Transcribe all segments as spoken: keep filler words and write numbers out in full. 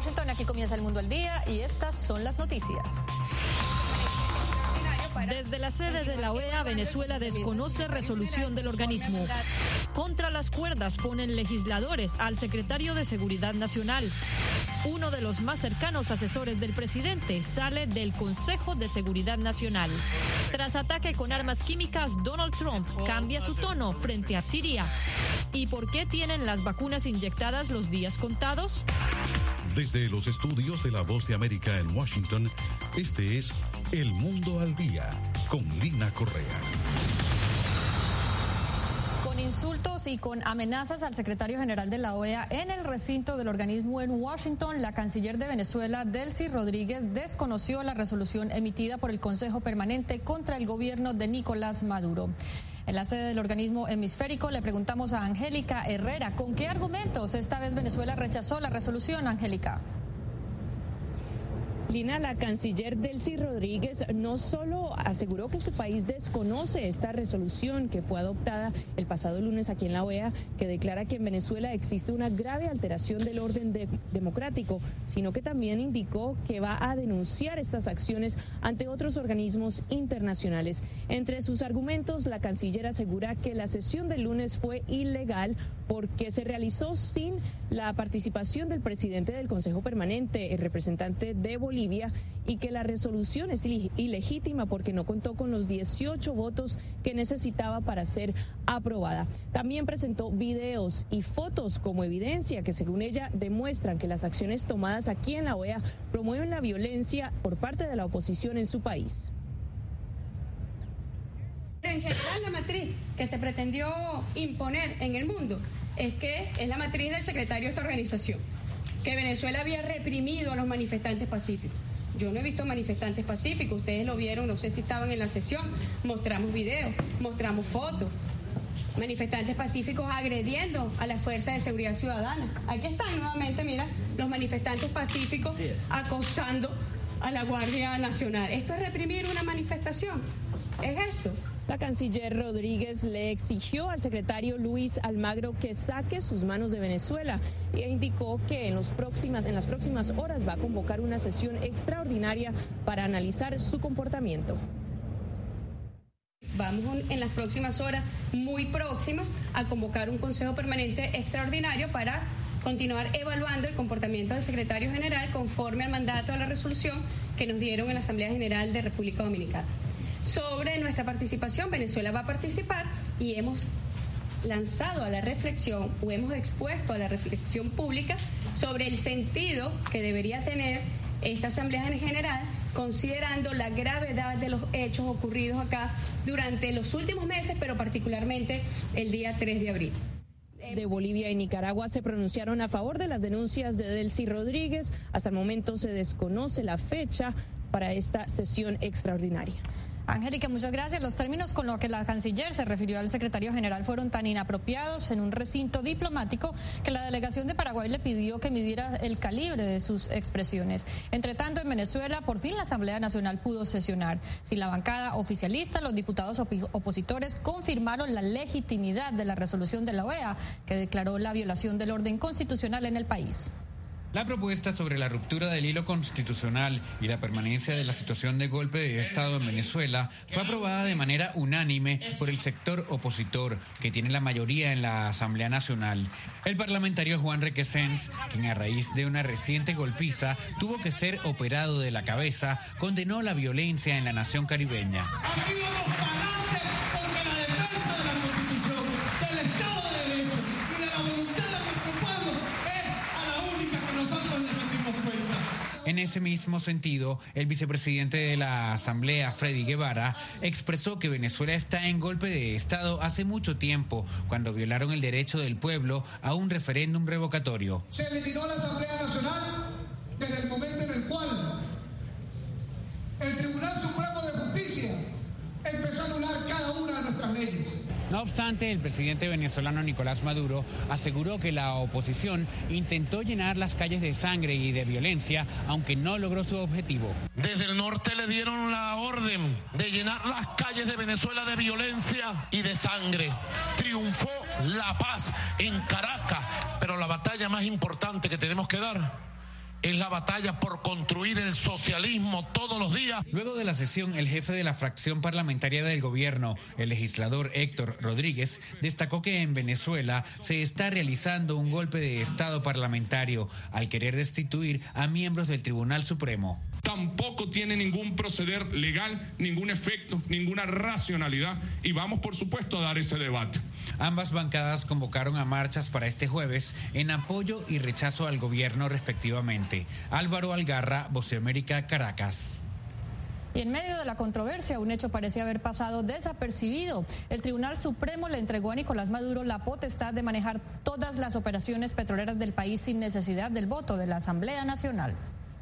Washington, aquí comienza El Mundo al Día y estas son las noticias. Desde la sede de la O E A, Venezuela desconoce resolución del organismo. Contra las cuerdas ponen legisladores al secretario de Seguridad Nacional. Uno de los más cercanos asesores del presidente sale del Consejo de Seguridad Nacional. Tras ataque con armas químicas, Donald Trump cambia su tono frente a Siria. ¿Y por qué tienen las vacunas inyectadas los días contados? Desde los estudios de La Voz de América en Washington, este es El Mundo al Día, con Lina Correa. Con insultos y con amenazas al secretario general de la O E A en el recinto del organismo en Washington, la canciller de Venezuela, Delcy Rodríguez, desconoció la resolución emitida por el Consejo Permanente contra el gobierno de Nicolás Maduro. En la sede del organismo hemisférico le preguntamos a Angélica Herrera, ¿con qué argumentos esta vez Venezuela rechazó la resolución, Angélica? Lina, la canciller Delcy Rodríguez no solo aseguró que su país desconoce esta resolución que fue adoptada el pasado lunes aquí en la O E A, que declara que en Venezuela existe una grave alteración del orden de- democrático, sino que también indicó que va a denunciar estas acciones ante otros organismos internacionales. Entre sus argumentos, la canciller asegura que la sesión del lunes fue ilegal porque se realizó sin la participación del presidente del Consejo Permanente, el representante de Bolivia, y que la resolución es ilegítima porque no contó con los dieciocho votos que necesitaba para ser aprobada. También presentó videos y fotos como evidencia que, según ella, demuestran que las acciones tomadas aquí en la O E A promueven la violencia por parte de la oposición en su país. En general, la matriz que se pretendió imponer en el mundo es que es la matriz del secretario de esta organización, que Venezuela había reprimido a los manifestantes pacíficos. Yo no he visto manifestantes pacíficos, ustedes lo vieron, no sé si estaban en la sesión, mostramos videos, mostramos fotos. Manifestantes pacíficos agrediendo a la Fuerza de Seguridad Ciudadana. Aquí están nuevamente, mira, los manifestantes pacíficos acosando a la Guardia Nacional. ¿Esto es reprimir una manifestación? ¿Es esto? La canciller Rodríguez le exigió al secretario Luis Almagro que saque sus manos de Venezuela e indicó que en, los próximas, en las próximas horas va a convocar una sesión extraordinaria para analizar su comportamiento. Vamos en las próximas horas, muy próximas, a convocar un Consejo Permanente extraordinario para continuar evaluando el comportamiento del secretario general conforme al mandato de la resolución que nos dieron en la Asamblea General de República Dominicana. Sobre nuestra participación, Venezuela va a participar y hemos lanzado a la reflexión o hemos expuesto a la reflexión pública sobre el sentido que debería tener esta Asamblea en general, considerando la gravedad de los hechos ocurridos acá durante los últimos meses, pero particularmente el día tres de abril. De Bolivia y Nicaragua se pronunciaron a favor de las denuncias de Delcy Rodríguez. Hasta el momento se desconoce la fecha para esta sesión extraordinaria. Angélica, muchas gracias. Los términos con los que la canciller se refirió al secretario general fueron tan inapropiados en un recinto diplomático que la delegación de Paraguay le pidió que midiera el calibre de sus expresiones. Entre tanto, en Venezuela, por fin la Asamblea Nacional pudo sesionar. Sin la bancada oficialista, los diputados op- opositores confirmaron la legitimidad de la resolución de la O E A, que declaró la violación del orden constitucional en el país. La propuesta sobre la ruptura del hilo constitucional y la permanencia de la situación de golpe de Estado en Venezuela fue aprobada de manera unánime por el sector opositor, que tiene la mayoría en la Asamblea Nacional. El parlamentario Juan Requesens, quien a raíz de una reciente golpiza tuvo que ser operado de la cabeza, condenó la violencia en la nación caribeña. Aquí vamos pa'lante porque la defensa de la Constitución, del Estado de Derecho y de la voluntad de nuestro pueblo es a la única que nosotros le rendimos cuenta. En ese mismo sentido, el vicepresidente de la Asamblea, Freddy Guevara, expresó que Venezuela está en golpe de Estado hace mucho tiempo, cuando violaron el derecho del pueblo a un referéndum revocatorio. Se eliminó la Asamblea Nacional desde el momento en el cual el Tribunal Supremo de Justicia empezó a anular cada una de nuestras leyes. No obstante, el presidente venezolano Nicolás Maduro aseguró que la oposición intentó llenar las calles de sangre y de violencia, aunque no logró su objetivo. Desde el norte le dieron la orden de llenar las calles de Venezuela de violencia y de sangre. Triunfó la paz en Caracas, pero la batalla más importante que tenemos que dar es la batalla por construir el socialismo todos los días. Luego de la sesión, el jefe de la fracción parlamentaria del gobierno, el legislador Héctor Rodríguez, destacó que en Venezuela se está realizando un golpe de Estado parlamentario al querer destituir a miembros del Tribunal Supremo. Tampoco tiene ningún proceder legal, ningún efecto, ninguna racionalidad y vamos, por supuesto, a dar ese debate. Ambas bancadas convocaron a marchas para este jueves en apoyo y rechazo al gobierno respectivamente. Álvaro Algarra, Voz de América, Caracas. Y en medio de la controversia, un hecho parecía haber pasado desapercibido. El Tribunal Supremo le entregó a Nicolás Maduro la potestad de manejar todas las operaciones petroleras del país sin necesidad del voto de la Asamblea Nacional.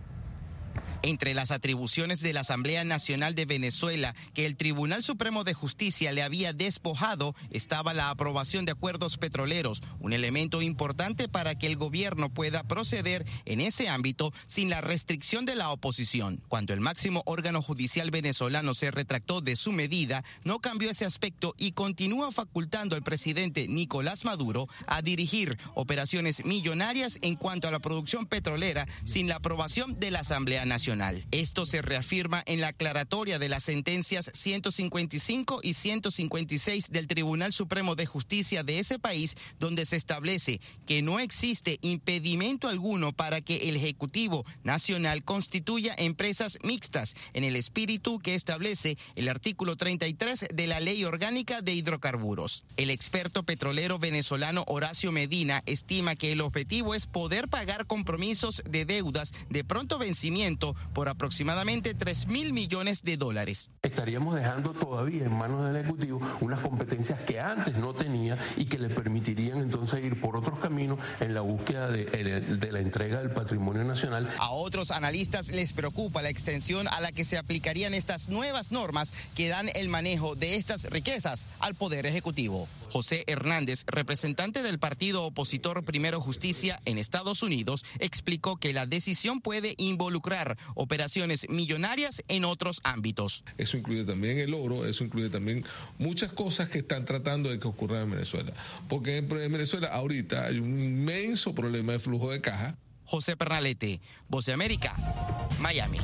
Entre las atribuciones de la Asamblea Nacional de Venezuela que el Tribunal Supremo de Justicia le había despojado estaba la aprobación de acuerdos petroleros, un elemento importante para que el gobierno pueda proceder en ese ámbito sin la restricción de la oposición. Cuando el máximo órgano judicial venezolano se retractó de su medida, no cambió ese aspecto y continúa facultando al presidente Nicolás Maduro a dirigir operaciones millonarias en cuanto a la producción petrolera sin la aprobación de la Asamblea Nacional. Esto se reafirma en la aclaratoria de las sentencias ciento cincuenta y cinco y ciento cincuenta y seis del Tribunal Supremo de Justicia de ese país, donde se establece que no existe impedimento alguno para que el Ejecutivo Nacional constituya empresas mixtas, en el espíritu que establece el artículo treinta y tres de la Ley Orgánica de Hidrocarburos. El experto petrolero venezolano Horacio Medina estima que el objetivo es poder pagar compromisos de deudas de pronto vencimiento por aproximadamente tres mil millones de dólares. Estaríamos dejando todavía en manos del Ejecutivo unas competencias que antes no tenía y que le permitirían entonces ir por otros caminos en la búsqueda de, de la entrega del patrimonio nacional. A otros analistas les preocupa la extensión a la que se aplicarían estas nuevas normas que dan el manejo de estas riquezas al Poder Ejecutivo. José Hernández, representante del partido opositor Primero Justicia en Estados Unidos, explicó que la decisión puede involucrar operaciones millonarias en otros ámbitos. Eso incluye también el oro, eso incluye también muchas cosas que están tratando de que ocurran en Venezuela. Porque en Venezuela ahorita hay un inmenso problema de flujo de caja. José Pernalete, Voz de América, Miami.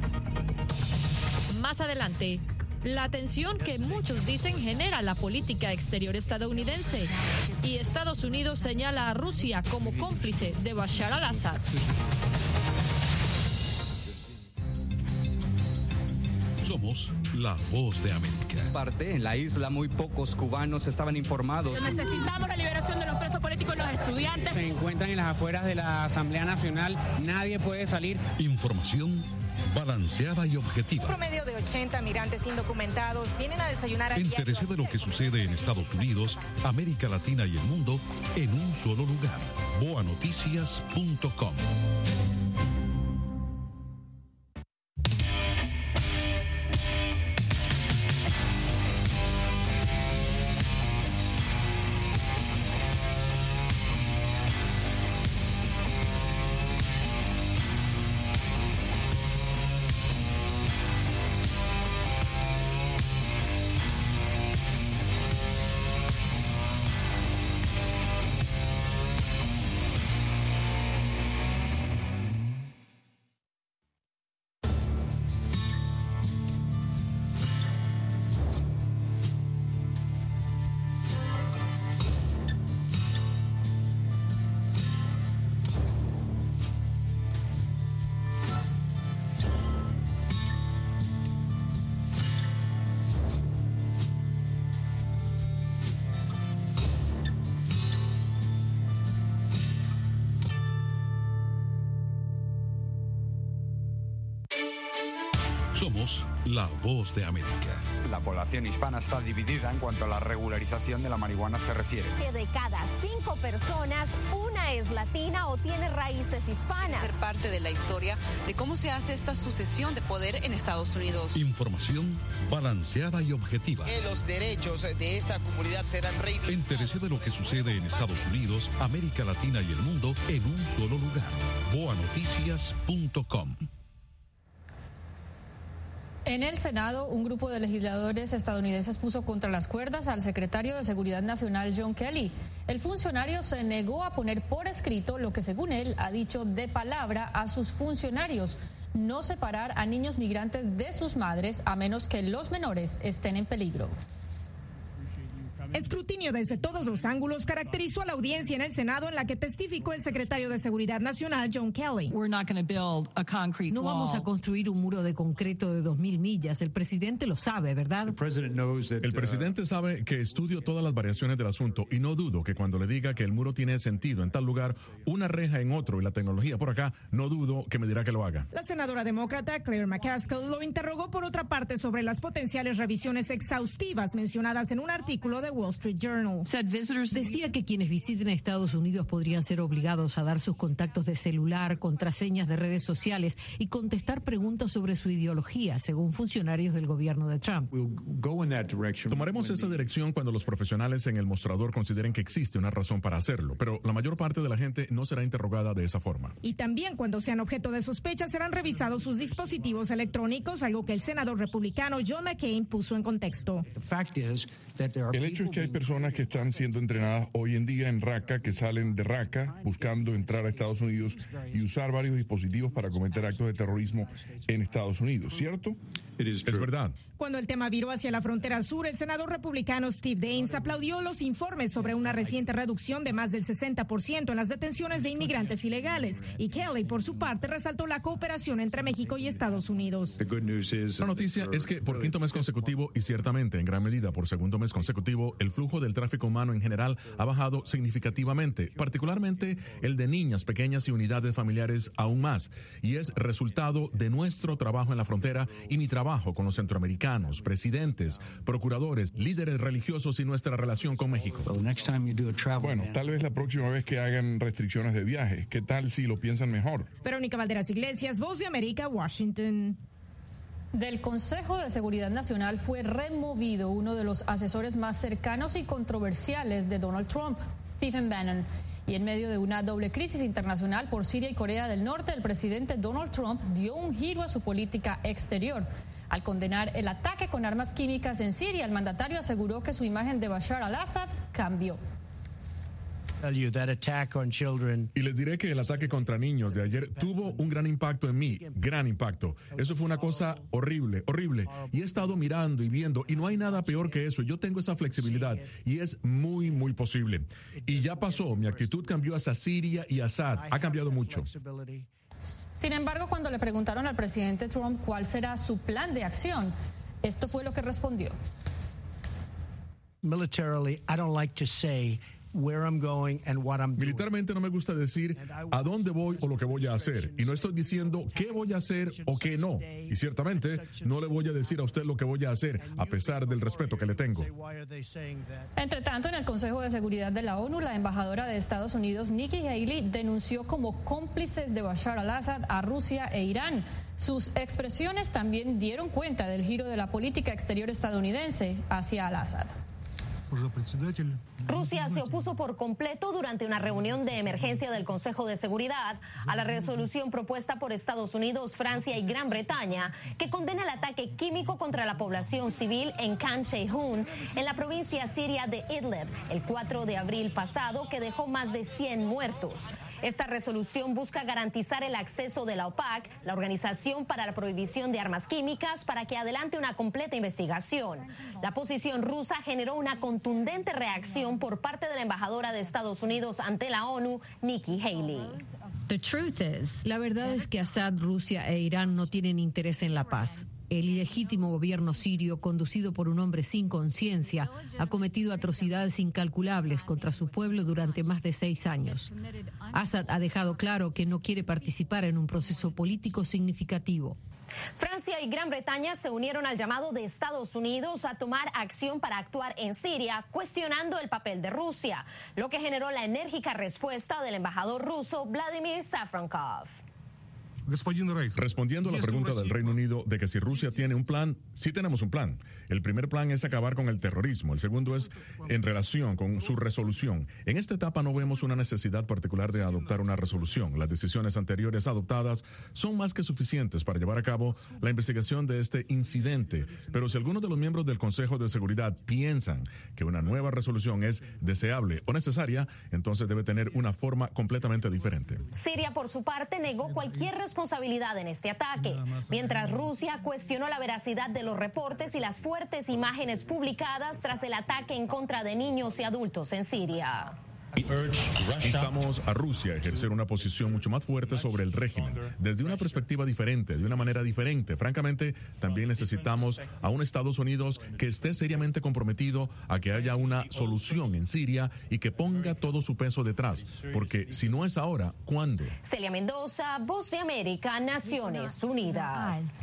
Más adelante, la tensión que muchos dicen genera la política exterior estadounidense y Estados Unidos señala a Rusia como cómplice de Bashar al-Assad. Somos la Voz de América. Parte en la isla muy pocos cubanos estaban informados. Necesitamos la liberación de los presos políticos y los estudiantes. Se encuentran en las afueras de la Asamblea Nacional. Nadie puede salir. Información balanceada y objetiva. Un promedio de ochenta migrantes indocumentados vienen a desayunar. Entérese de lo que sucede en Estados Unidos, América Latina y el mundo en un solo lugar. boa noticias punto com. Somos la Voz de América. La población hispana está dividida en cuanto a la regularización de la marihuana se refiere. Que de cada cinco personas, una es latina o tiene raíces hispanas. Ser parte de la historia de cómo se hace esta sucesión de poder en Estados Unidos. Información balanceada y objetiva. Que los derechos de esta comunidad serán reivindicados. Entérese de lo que sucede en Estados Unidos, América Latina y el mundo en un solo lugar. boa noticias punto com. En el Senado, un grupo de legisladores estadounidenses puso contra las cuerdas al secretario de Seguridad Nacional, John Kelly. El funcionario se negó a poner por escrito lo que, según él, ha dicho de palabra a sus funcionarios: no separar a niños migrantes de sus madres a menos que los menores estén en peligro. Escrutinio desde todos los ángulos caracterizó a la audiencia en el Senado en la que testificó el secretario de Seguridad Nacional, John Kelly. No vamos a construir un muro de concreto de dos mil millas. El presidente lo sabe, ¿verdad? El presidente sabe que estudio todas las variaciones del asunto y no dudo que cuando le diga que el muro tiene sentido en tal lugar, una reja en otro y la tecnología por acá, no dudo que me dirá que lo haga. La senadora demócrata Claire McCaskill lo interrogó por otra parte sobre las potenciales revisiones exhaustivas mencionadas en un artículo de Wall Street Journal. Decía que quienes visiten Estados Unidos podrían ser obligados a dar sus contactos de celular, contraseñas de redes sociales y contestar preguntas sobre su ideología, según funcionarios del gobierno de Trump. Tomaremos esa dirección cuando los profesionales en el mostrador consideren que existe una razón para hacerlo, pero la mayor parte de la gente no será interrogada de esa forma. Y también cuando sean objeto de sospecha serán revisados sus dispositivos electrónicos, algo que el senador republicano John McCain puso en contexto. El hecho es que hay personas que están siendo entrenadas hoy en día en Raqqa, que salen de Raqqa buscando entrar a Estados Unidos y usar varios dispositivos para cometer actos de terrorismo en Estados Unidos, ¿cierto? Es verdad. Cuando el tema viró hacia la frontera sur, el senador republicano Steve Daines aplaudió los informes sobre una reciente reducción de más del sesenta por ciento en las detenciones de inmigrantes ilegales. Y Kelly, por su parte, resaltó la cooperación entre México y Estados Unidos. La noticia es que por quinto mes consecutivo y ciertamente en gran medida por segundo mes consecutivo, el flujo del tráfico humano en general ha bajado significativamente, particularmente el de niñas pequeñas y unidades familiares aún más. Y es resultado de nuestro trabajo en la frontera y mi trabajo con los centroamericanos, presidentes, procuradores, líderes religiosos y nuestra relación con México. Bueno, tal vez la próxima vez que hagan restricciones de viaje, ¿qué tal si lo piensan mejor? Verónica Valderas Iglesias, Voz de América, Washington. Del Consejo de Seguridad Nacional fue removido uno de los asesores más cercanos y controversiales de Donald Trump, Stephen Bannon. Y en medio de una doble crisis internacional por Siria y Corea del Norte, el presidente Donald Trump dio un giro a su política exterior. Al condenar el ataque con armas químicas en Siria, el mandatario aseguró que su imagen de Bashar al-Assad cambió. Y les diré que el ataque contra niños de ayer tuvo un gran impacto en mí, gran impacto. Eso fue una cosa horrible, horrible. Y he estado mirando y viendo y no hay nada peor que eso. Yo tengo esa flexibilidad y es muy, muy posible. Y ya pasó, mi actitud cambió hacia Siria y Assad. Ha cambiado mucho. Sin embargo, cuando le preguntaron al presidente Trump cuál será su plan de acción, esto fue lo que respondió. Militarily, I don't like to say where I'm going and what I'm doing. Militarmente no me gusta decir a dónde voy o lo que voy a hacer. Y no estoy diciendo qué voy a hacer o qué no. Y ciertamente no le voy a decir a usted lo que voy a hacer, a pesar del respeto que le tengo. Entre tanto, en el Consejo de Seguridad de la ONU, la embajadora de Estados Unidos, Nikki Haley, denunció como cómplices de Bashar al-Assad a Rusia e Irán. Sus expresiones también dieron cuenta del giro de la política exterior estadounidense hacia al-Assad. Rusia se opuso por completo durante una reunión de emergencia del Consejo de Seguridad a la resolución propuesta por Estados Unidos, Francia y Gran Bretaña, que condena el ataque químico contra la población civil en Khan Sheikhoun, en la provincia siria de Idlib, el cuatro de abril pasado, que dejó más de cien muertos. Esta resolución busca garantizar el acceso de la OPAC, la Organización para la Prohibición de Armas Químicas, para que adelante una completa investigación. La posición rusa generó una contundente reacción por parte de la embajadora de Estados Unidos ante la ONU, Nikki Haley. La verdad es que Assad, Rusia e Irán no tienen interés en la paz. El ilegítimo gobierno sirio, conducido por un hombre sin conciencia, ha cometido atrocidades incalculables contra su pueblo durante más de seis años. Assad ha dejado claro que no quiere participar en un proceso político significativo. Francia y Gran Bretaña se unieron al llamado de Estados Unidos a tomar acción para actuar en Siria, cuestionando el papel de Rusia, lo que generó la enérgica respuesta del embajador ruso Vladimir Safronkov. Respondiendo a la pregunta del Reino Unido de que si Rusia tiene un plan, sí tenemos un plan. El primer plan es acabar con el terrorismo. El segundo es en relación con su resolución. En esta etapa no vemos una necesidad particular de adoptar una resolución. Las decisiones anteriores adoptadas son más que suficientes para llevar a cabo la investigación de este incidente. Pero si algunos de los miembros del Consejo de Seguridad piensan que una nueva resolución es deseable o necesaria, entonces debe tener una forma completamente diferente. Siria, por su parte, negó cualquier responsabilidad en este ataque, mientras Rusia cuestionó la veracidad de los reportes y las fuertes imágenes publicadas tras el ataque en contra de niños y adultos en Siria. Instamos a Rusia a ejercer una posición mucho más fuerte sobre el régimen, desde una perspectiva diferente, de una manera diferente. Francamente, también necesitamos a un Estados Unidos que esté seriamente comprometido a que haya una solución en Siria y que ponga todo su peso detrás, porque si no es ahora, ¿cuándo? Celia Mendoza, Voz de América, Naciones Unidas.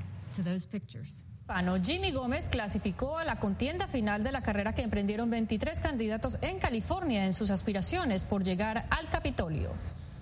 Jimmy Gómez clasificó a la contienda final de la carrera que emprendieron veintitrés candidatos en California en sus aspiraciones por llegar al Capitolio.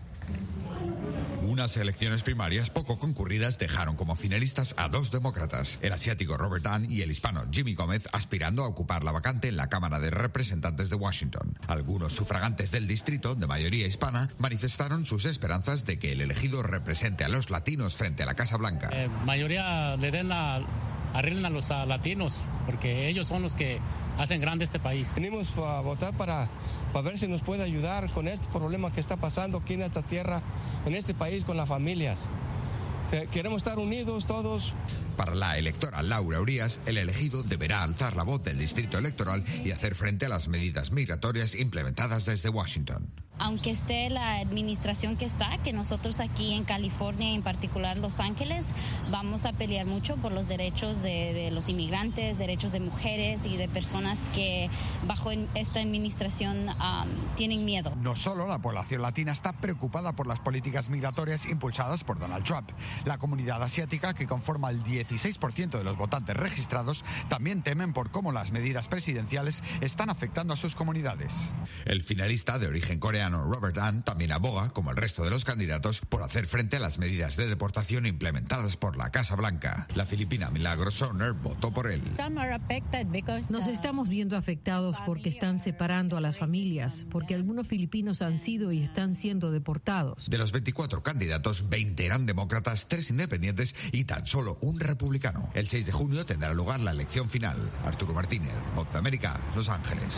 Unas elecciones primarias poco concurridas dejaron como finalistas a dos demócratas, el asiático Robert Dunn y el hispano Jimmy Gómez, aspirando a ocupar la vacante en la Cámara de Representantes de Washington. Algunos sufragantes del distrito, de mayoría hispana, manifestaron sus esperanzas de que el elegido represente a los latinos frente a la Casa Blanca. Eh, mayoría le den la... arreglen a los a latinos, porque ellos son los que hacen grande este país. Venimos a votar para, para ver si nos puede ayudar con este problema que está pasando aquí en esta tierra, en este país, con las familias. Queremos estar unidos todos. Para la electora Laura Urías, el elegido deberá alzar la voz del distrito electoral y hacer frente a las medidas migratorias implementadas desde Washington. Aunque esté la administración que está, que nosotros aquí en California, en particular Los Ángeles, vamos a pelear mucho por los derechos de, de los inmigrantes, derechos de mujeres y de personas que bajo esta administración um, tienen miedo. No solo la población latina está preocupada por las políticas migratorias impulsadas por Donald Trump. La comunidad asiática, que conforma el dieciséis por ciento de los votantes registrados, también temen por cómo las medidas presidenciales están afectando a sus comunidades. El finalista de origen coreano Robert Dunn también aboga, como el resto de los candidatos, por hacer frente a las medidas de deportación implementadas por la Casa Blanca. La filipina Milagros Soner votó por él. Nos estamos viendo afectados porque están separando a las familias, porque algunos filipinos han sido y están siendo deportados. De los veinticuatro candidatos, veinte eran demócratas, tres independientes y tan solo un republicano. El seis de junio tendrá lugar la elección final. Arturo Martínez, Voz de América, Los Ángeles.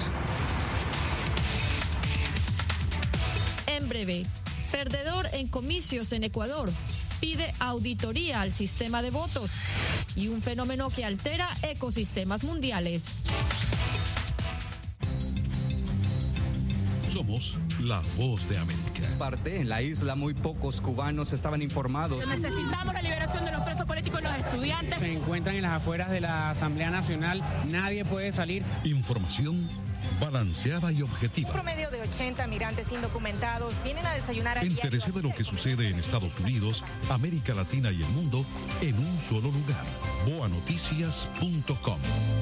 En breve, perdedor en comicios en Ecuador pide auditoría al sistema de votos y un fenómeno que altera ecosistemas mundiales. Somos la Voz de América. Parte en la isla, muy pocos cubanos estaban informados. Necesitamos la liberación de los presos políticos y los estudiantes. Se encuentran en las afueras de la Asamblea Nacional. Nadie puede salir. Información balanceada y objetiva. Un promedio de ochenta migrantes indocumentados vienen a desayunar a diario. Entérese de lo que sucede en Estados Unidos, América Latina y el mundo en un solo lugar. boa noticias punto com.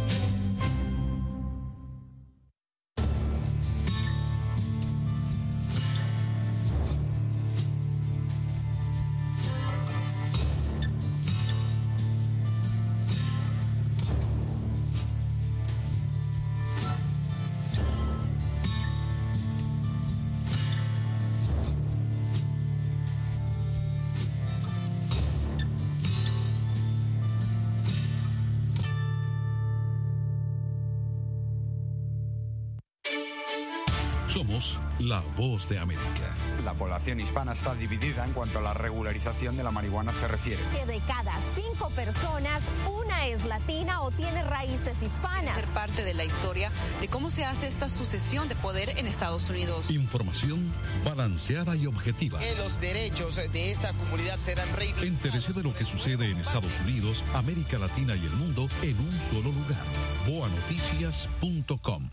Somos la Voz de América. La población hispana está dividida en cuanto a la regularización de la marihuana se refiere. Que de cada cinco personas, una es latina o tiene raíces hispanas. Ser parte de la historia de cómo se hace esta sucesión de poder en Estados Unidos. Información balanceada y objetiva. Que los derechos de esta comunidad serán reivindicados. Entérese de lo que sucede en Estados Unidos, América Latina y el mundo en un solo lugar. boa noticias punto com.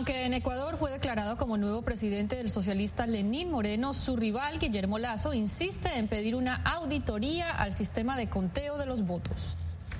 Aunque en Ecuador fue declarado como nuevo presidente del socialista Lenín Moreno, su rival Guillermo Lasso insiste en pedir una auditoría al sistema de conteo de los votos.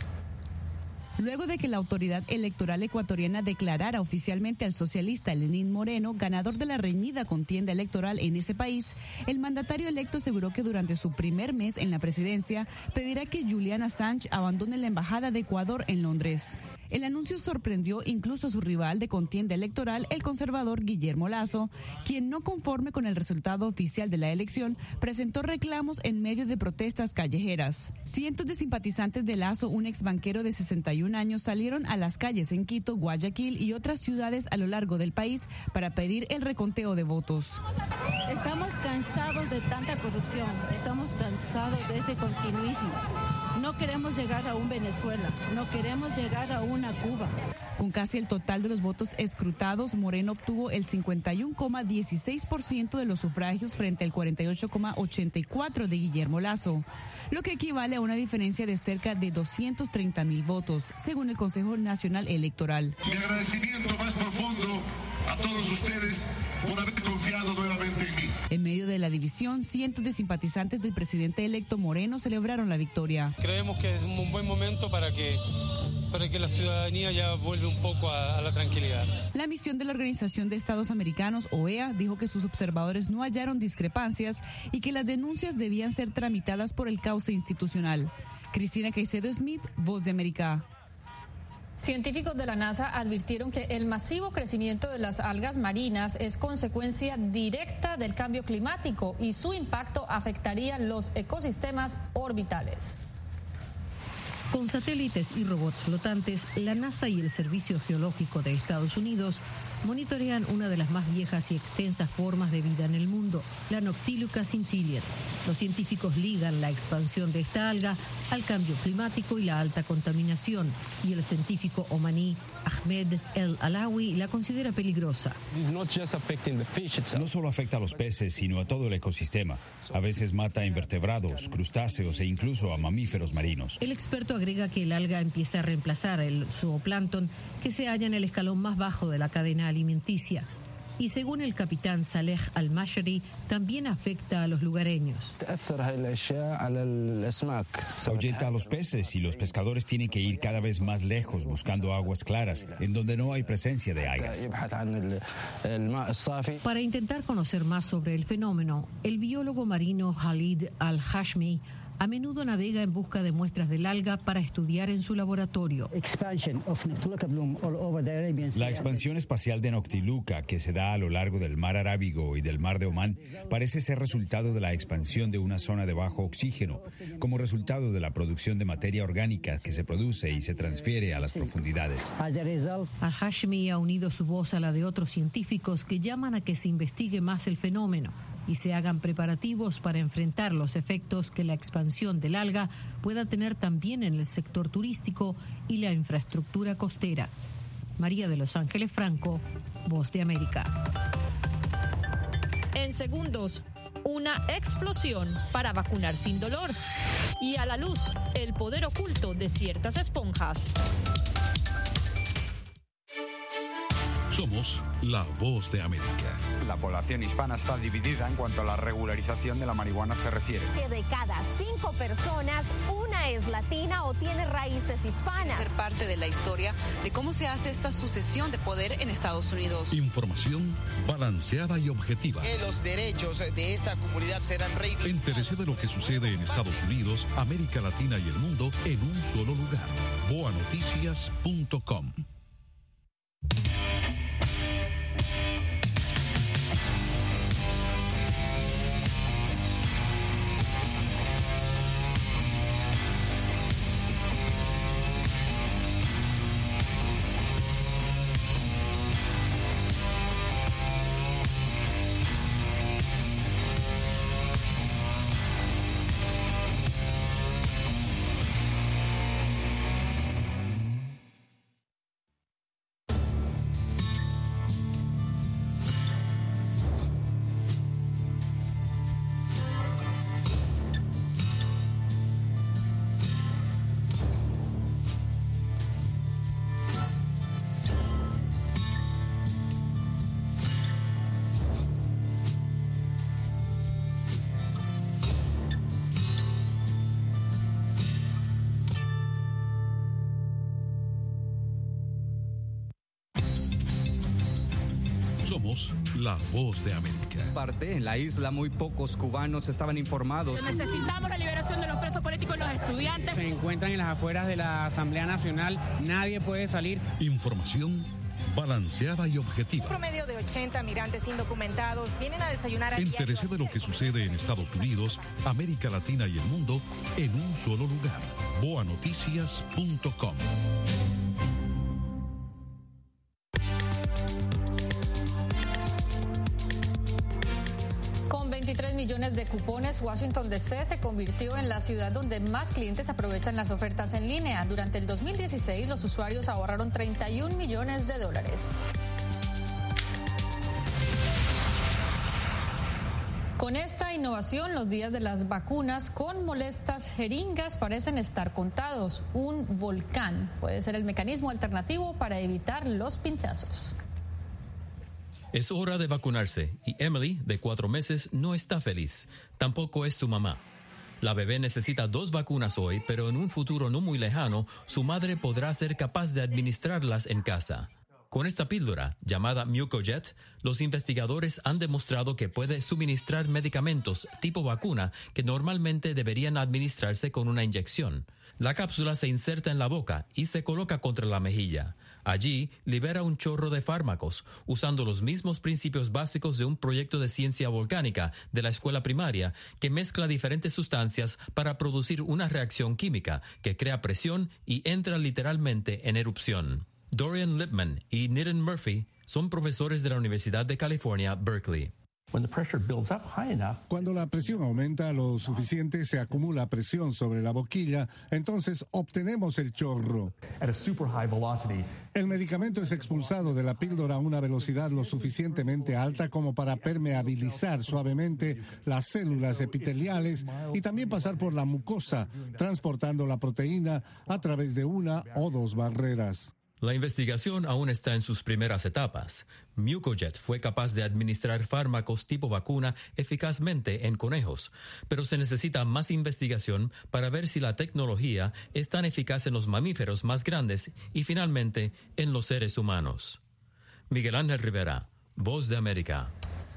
Luego de que la autoridad electoral ecuatoriana declarara oficialmente al socialista Lenín Moreno ganador de la reñida contienda electoral en ese país, el mandatario electo aseguró que durante su primer mes en la presidencia pedirá que Julian Assange abandone la embajada de Ecuador en Londres. El anuncio sorprendió incluso a su rival de contienda electoral, el conservador Guillermo Lasso, quien, no conforme con el resultado oficial de la elección, presentó reclamos en medio de protestas callejeras. Cientos de simpatizantes de Lasso, un ex banquero de sesenta y un años, salieron a las calles en Quito, Guayaquil y otras ciudades a lo largo del país para pedir el reconteo de votos. Estamos cansados de tanta corrupción, estamos cansados de este continuismo. No queremos llegar a un Venezuela, no queremos llegar a una Cuba. Con casi el total de los votos escrutados, Moreno obtuvo el cincuenta y uno coma dieciséis por ciento de los sufragios frente al cuarenta y ocho coma ochenta y cuatro por ciento de Guillermo Lasso, lo que equivale a una diferencia de cerca de doscientos treinta mil votos, según el Consejo Nacional Electoral. Mi agradecimiento más profundo a todos ustedes por haber confiado nuevamente en mí. En medio de la división, cientos de simpatizantes del presidente electo Moreno celebraron la victoria. Creemos que es un buen momento para que, para que la ciudadanía ya vuelva un poco a, a la tranquilidad. La misión de la Organización de Estados Americanos, O E A, dijo que sus observadores no hallaron discrepancias y que las denuncias debían ser tramitadas por el cauce institucional. Cristina Caicedo Smith, Voz de América. Científicos de la NASA advirtieron que el masivo crecimiento de las algas marinas es consecuencia directa del cambio climático y su impacto afectaría los ecosistemas orbitales. Con satélites y robots flotantes, la NASA y el Servicio Geológico de Estados Unidos monitorean una de las más viejas y extensas formas de vida en el mundo, la Noctiluca scintillans. Los científicos ligan la expansión de esta alga al cambio climático y la alta contaminación, y el científico omaní Ahmed El Alawi la considera peligrosa. No solo afecta a los peces, sino a todo el ecosistema. A veces mata a invertebrados, crustáceos e incluso a mamíferos marinos. El experto agrega que el alga empieza a reemplazar el zooplancton que se halla en el escalón más bajo de la cadena alimenticia. Y según el capitán Saleh Al-Mashari, también afecta a los lugareños. Ahuyenta a los peces y los pescadores tienen que ir cada vez más lejos buscando aguas claras, en donde no hay presencia de algas. Para intentar conocer más sobre el fenómeno, el biólogo marino Khalid Al-Hashmi a menudo navega en busca de muestras del alga para estudiar en su laboratorio. La expansión espacial de Noctiluca, que se da a lo largo del mar Arábigo y del mar de Omán, parece ser resultado de la expansión de una zona de bajo oxígeno, como resultado de la producción de materia orgánica que se produce y se transfiere a las profundidades. Al-Hashmi ha unido su voz a la de otros científicos que llaman a que se investigue más el fenómeno y se hagan preparativos para enfrentar los efectos que la expansión del alga pueda tener también en el sector turístico y la infraestructura costera. María de Los Ángeles Franco, Voz de América. En segundos, una explosión para vacunar sin dolor. Y a la luz, el poder oculto de ciertas esponjas. Somos la Voz de América. La población hispana está dividida en cuanto a la regularización de la marihuana se refiere. Que de cada cinco personas, una es latina o tiene raíces hispanas. Ser parte de la historia de cómo se hace esta sucesión de poder en Estados Unidos. Información balanceada y objetiva. Que los derechos de esta comunidad serán reivindicados. Entérese de lo que sucede en Estados Unidos, América Latina y el mundo en un solo lugar. boa noticias punto com. Somos la voz de América. Parte en la isla, muy pocos cubanos estaban informados. Necesitamos la liberación de los presos políticos y los estudiantes. Se encuentran en las afueras de la Asamblea Nacional, nadie puede salir. Información balanceada y objetiva. Un promedio de ochenta migrantes indocumentados vienen a desayunar a Entérese de lo que sucede en Estados Unidos, América Latina y el mundo en un solo lugar. boa noticias punto com. Con veintitrés millones de cupones, Washington D C se convirtió en la ciudad donde más clientes aprovechan las ofertas en línea. Durante el dos mil dieciséis, los usuarios ahorraron treinta y un millones de dólares. Con esta innovación, los días de las vacunas con molestas jeringas parecen estar contados. Un volcán puede ser el mecanismo alternativo para evitar los pinchazos. Es hora de vacunarse y Emily, de cuatro meses, no está feliz. Tampoco es su mamá. La bebé necesita dos vacunas hoy, pero en un futuro no muy lejano, su madre podrá ser capaz de administrarlas en casa. Con esta píldora, llamada Mucojet, los investigadores han demostrado que puede suministrar medicamentos tipo vacuna que normalmente deberían administrarse con una inyección. La cápsula se inserta en la boca y se coloca contra la mejilla. Allí libera un chorro de fármacos, usando los mismos principios básicos de un proyecto de ciencia volcánica de la escuela primaria que mezcla diferentes sustancias para producir una reacción química que crea presión y entra literalmente en erupción. Dorian Lipman y Nitin Murphy son profesores de la Universidad de California, Berkeley. Cuando la presión aumenta lo suficiente, se acumula presión sobre la boquilla, entonces obtenemos el chorro. El medicamento es expulsado de la píldora a una velocidad lo suficientemente alta como para permeabilizar suavemente las células epiteliales y también pasar por la mucosa, transportando la proteína a través de una o dos barreras. La investigación aún está en sus primeras etapas. Mucojet fue capaz de administrar fármacos tipo vacuna eficazmente en conejos, pero se necesita más investigación para ver si la tecnología es tan eficaz en los mamíferos más grandes y finalmente en los seres humanos. Miguel Ángel Rivera, Voz de América.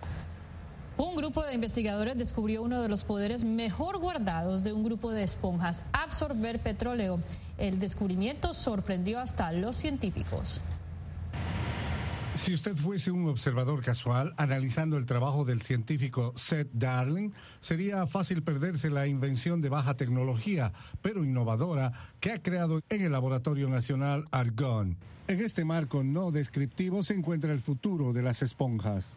Un grupo de investigadores descubrió uno de los poderes mejor guardados de un grupo de esponjas: absorber petróleo. El descubrimiento sorprendió hasta los científicos. Si usted fuese un observador casual, analizando el trabajo del científico Seth Darling, sería fácil perderse la invención de baja tecnología, pero innovadora, que ha creado en el Laboratorio Nacional Argonne. En este marco no descriptivo se encuentra el futuro de las esponjas.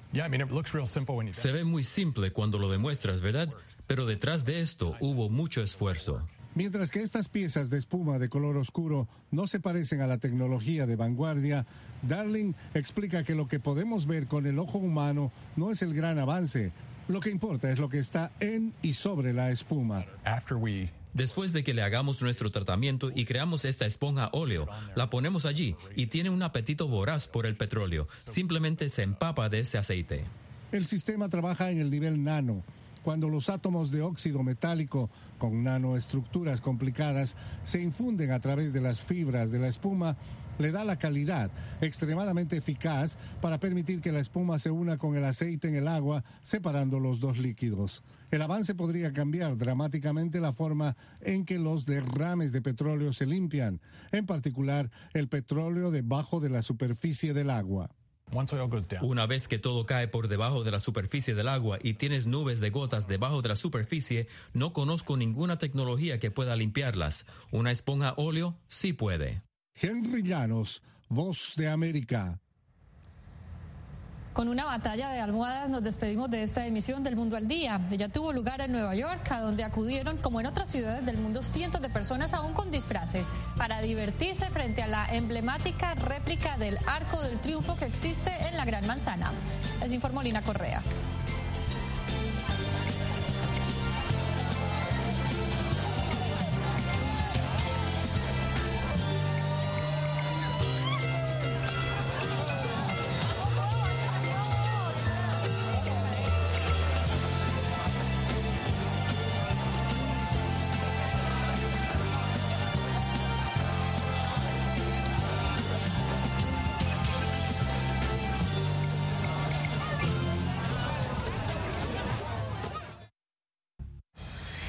Se ve muy simple cuando lo demuestras, ¿verdad? Pero detrás de esto hubo mucho esfuerzo. Mientras que estas piezas de espuma de color oscuro no se parecen a la tecnología de vanguardia, Darling explica que lo que podemos ver con el ojo humano no es el gran avance. Lo que importa es lo que está en y sobre la espuma. Después de que le hagamos nuestro tratamiento y creamos esta esponja óleo, la ponemos allí y tiene un apetito voraz por el petróleo. Simplemente se empapa de ese aceite. El sistema trabaja en el nivel nano. Cuando los átomos de óxido metálico con nanoestructuras complicadas se infunden a través de las fibras de la espuma, le da la calidad extremadamente eficaz para permitir que la espuma se una con el aceite en el agua, separando los dos líquidos. El avance podría cambiar dramáticamente la forma en que los derrames de petróleo se limpian, en particular el petróleo debajo de la superficie del agua. Una vez que todo cae por debajo de la superficie del agua y tienes nubes de gotas debajo de la superficie, no conozco ninguna tecnología que pueda limpiarlas. Una esponja óleo sí puede. Henry Llanos, Voz de América. Con una batalla de almohadas nos despedimos de esta emisión del Mundo al Día. Ella tuvo lugar en Nueva York, a donde acudieron, como en otras ciudades del mundo, cientos de personas aún con disfraces para divertirse frente a la emblemática réplica del Arco del Triunfo que existe en la Gran Manzana. Les informó Lina Correa.